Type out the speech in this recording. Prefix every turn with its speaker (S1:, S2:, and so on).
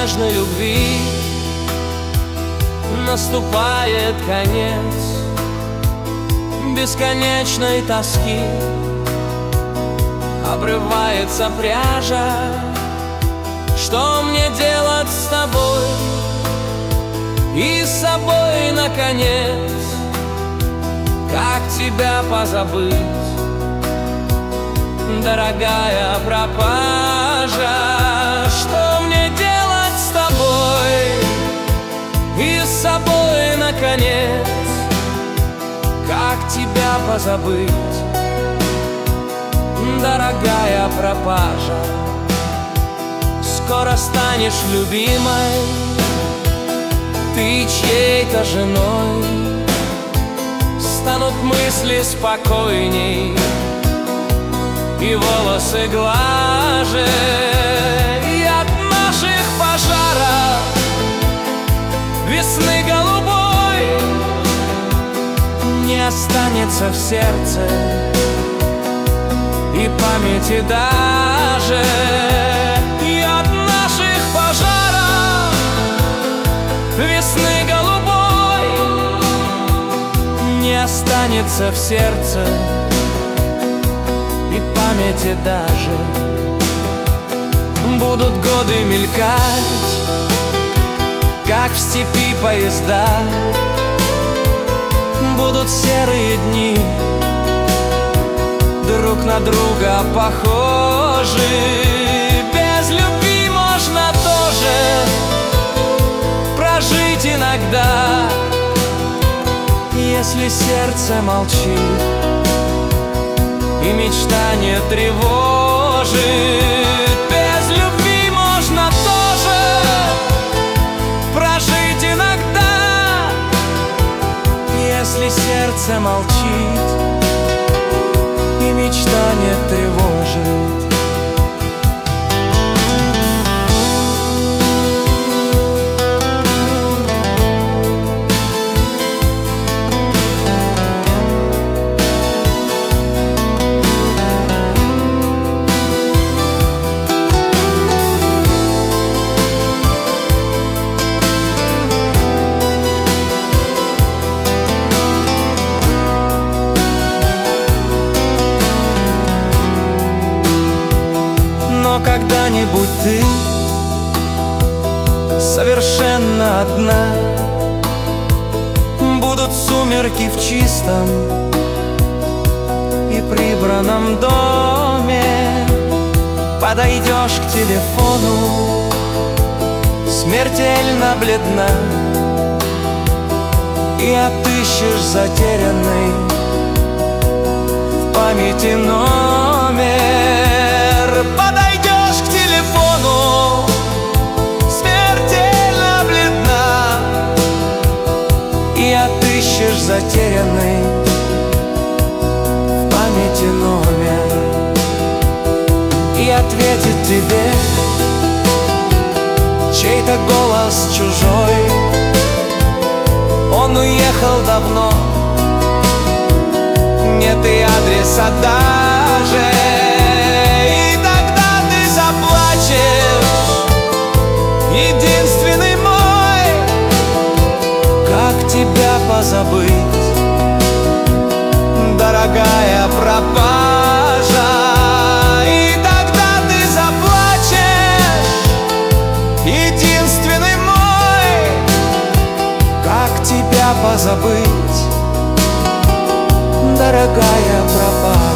S1: нежной любви наступает конец бесконечной тоски. Обрывается пряжа. Что мне делать с тобой и с собой, наконец? Как тебя позабыть, дорогая пропажа? Что мне делать с тобой и с собой, наконец? Как тебя позабыть, дорогая пропажа? Скоро станешь любимой, ты чьей-то женой. Станут мысли спокойней и волосы глаже. И от наших пожаров весны голубой не останется в сердце и памяти даже. И от наших пожаров весны голубой не останется в сердце и памяти даже. Будут годы мелькать, как в степи поезда. Будут серые дни, друг на друга похожи. Без любви можно тоже прожить иногда, если сердце молчит и мечта не тревожит. Без любви можно тоже прожить иногда, если сердце молчит и мечта не тревожит. Но когда-нибудь ты совершенно одна. Будут сумерки в чистом и прибранном доме. Подойдешь к телефону, смертельно бледна, и отыщешь затерянный в памяти номер. Подойдешь к телефону, смертельно бледна, и отыщешь затерянный в памяти номер. И ответит тебе чей-то голос чужой. Он уехал давно, нет и адреса даже. И тогда ты заплачешь, единственный мой. Как тебя позабыть, дорогая пропажа? И тогда ты заплачешь, единственный мой. Как тебя позабыть, дорогая пропажа?